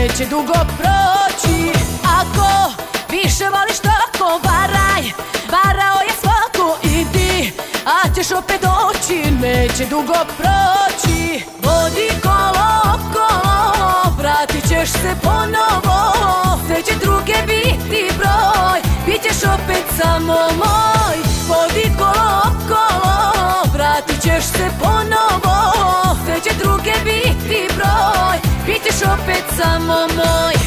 neće dugo proći. Ako više voliš tako, varao je svako, idi, a ćeš opet doći, neće dugo proći. Vodi kolo, vratit ćeš se ponovo, sve će druge biti broj, bit ćeš opet samo moj. Vodi kolo, vratit ćeš se ponovo, sve će druge biti broj, bit ćeš opet samo moj.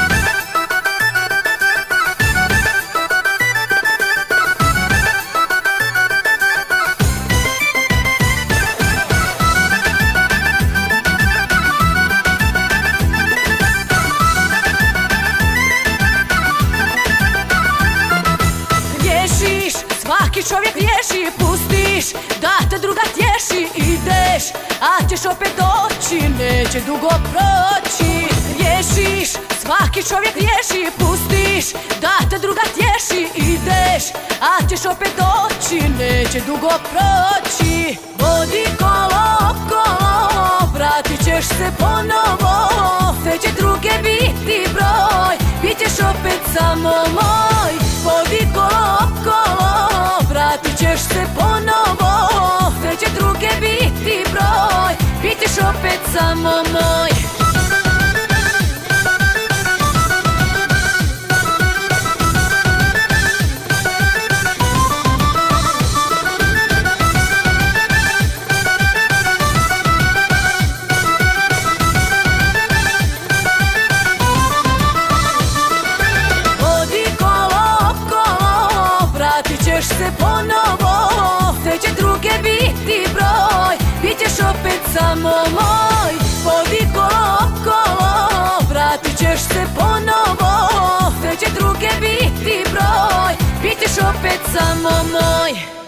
Svaki čovjek griješi, pustiš da te druga tješi, ideš, a ćeš opet doći, neće dugo proći. Griješiš, svaki čovjek griješi, pustiš da te druga tješi, ideš, a ćeš opet doći, neće dugo proći. Vodi kolo, vratit ćeš se ponovo, sve će druge biti broj, bit ćeš opet samo moj. Vodi kolo, vratit ćeš se ponovo, sve će druge biti broj, bit ćeš opet samo moj. Ćeš se ponovo, sve će druge biti broj, bit ćeš opet samo moj. Vodi kolo, vratit ćeš se ponovo, sve će druge biti broj, bit ćeš opet samo moj.